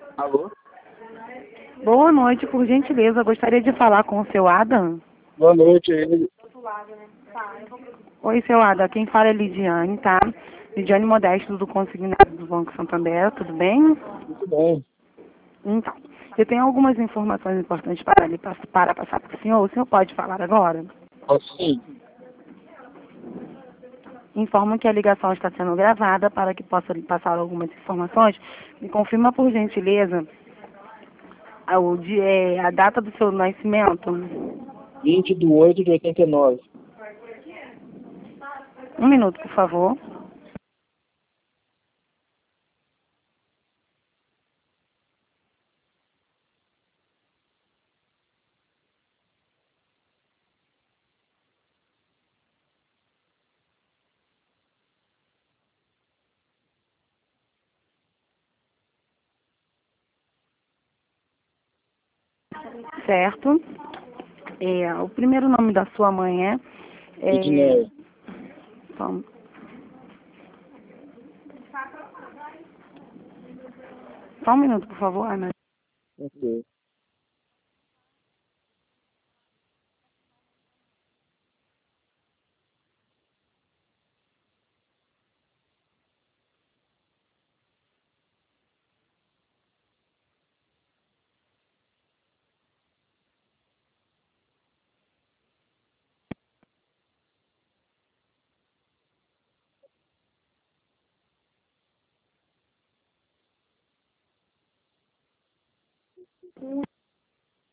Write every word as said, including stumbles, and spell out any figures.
Alô? Boa noite, por gentileza, eu gostaria de falar com o seu Adam. Boa noite. Ele- Oi, seu Adam, quem fala é Lidiane, tá? Lidiane Modesto, do Consignado do Banco Santander, tudo bem? Muito bem. Então, eu tenho algumas informações importantes para, lhe pass- para passar para o senhor. O senhor pode falar agora? Assim, Informo que a ligação está sendo gravada para que possa lhe passar algumas informações. Me confirma, por gentileza, a, o dia, é, a data do seu nascimento. vinte de oito de oitenta e nove. Um minuto, por favor. Certo. É, o primeiro nome da sua mãe é... é Edneia. só, um- só um minuto, por favor. Ai, mas... Ok.